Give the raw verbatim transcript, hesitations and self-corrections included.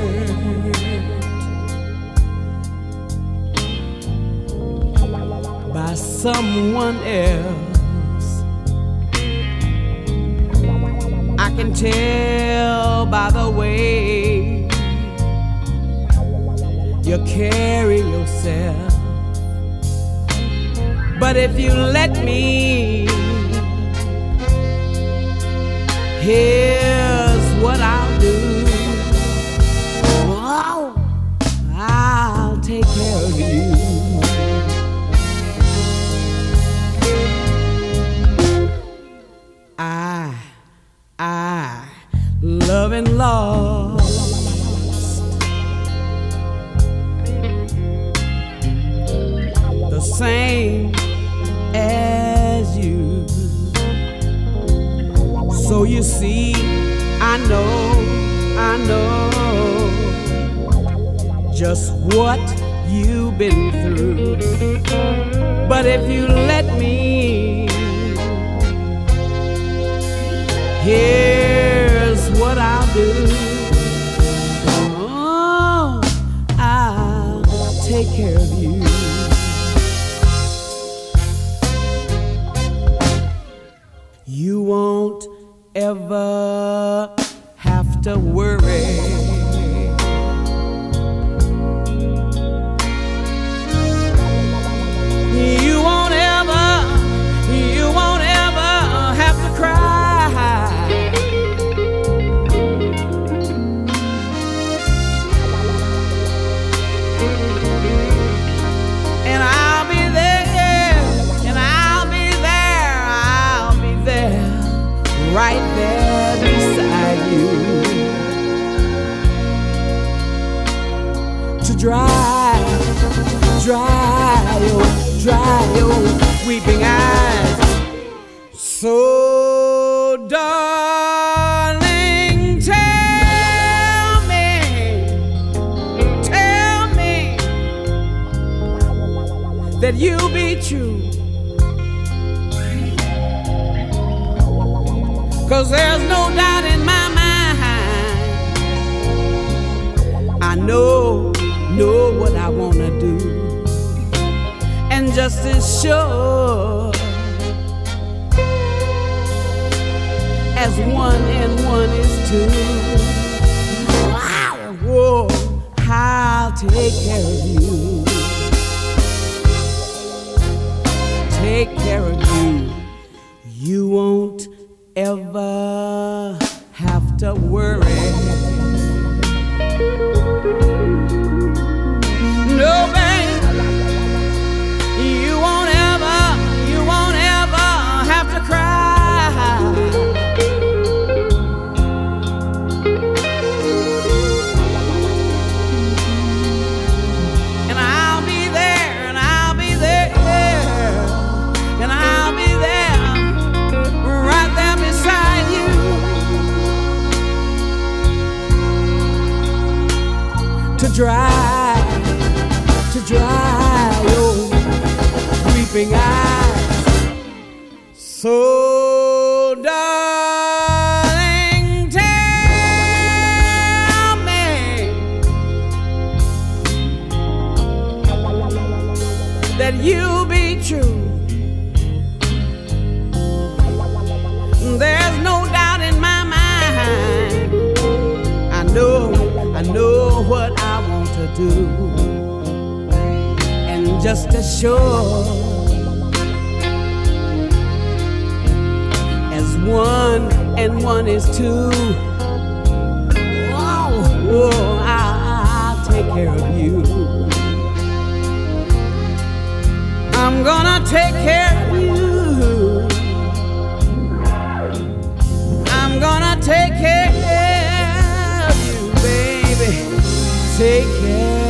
by someone else. I can tell by the way you carry yourself. But if you let me, here's what I'll do. Oh, I'll take care of you. I, I love and lost the same as you. So you see, I know, I know just what you've been through. But if you let me, here's what I'll do. Oh, I'll take care of you. You won't ever have to worry. You won't ever, you won't ever have to cry. And I'll be there, and I'll be there, I'll be there, right there beside you, to dry, dry your, dry your weeping eyes. So darling, tell me, tell me that you'll be true. 'Cause there's no doubt in my mind. I know, know what I wanna do. And just as sure as one and one is two, whoa, I'll take care of you. Take care of you. You won't ever have to worry. No, babe, you won't ever, you won't ever have to cry. And I'll be there, and I'll be there, and I'll be there, right there beside you, to dry, to dry your weeping eyes. So darling, tell me that you'll be true. There's no doubt in my mind. I know, I know what I want to do. And just as sure as one and one is two, whoa, whoa, I'll, I'll take care of you. I'm gonna take care of you. I'm gonna take care of you, baby. Take care.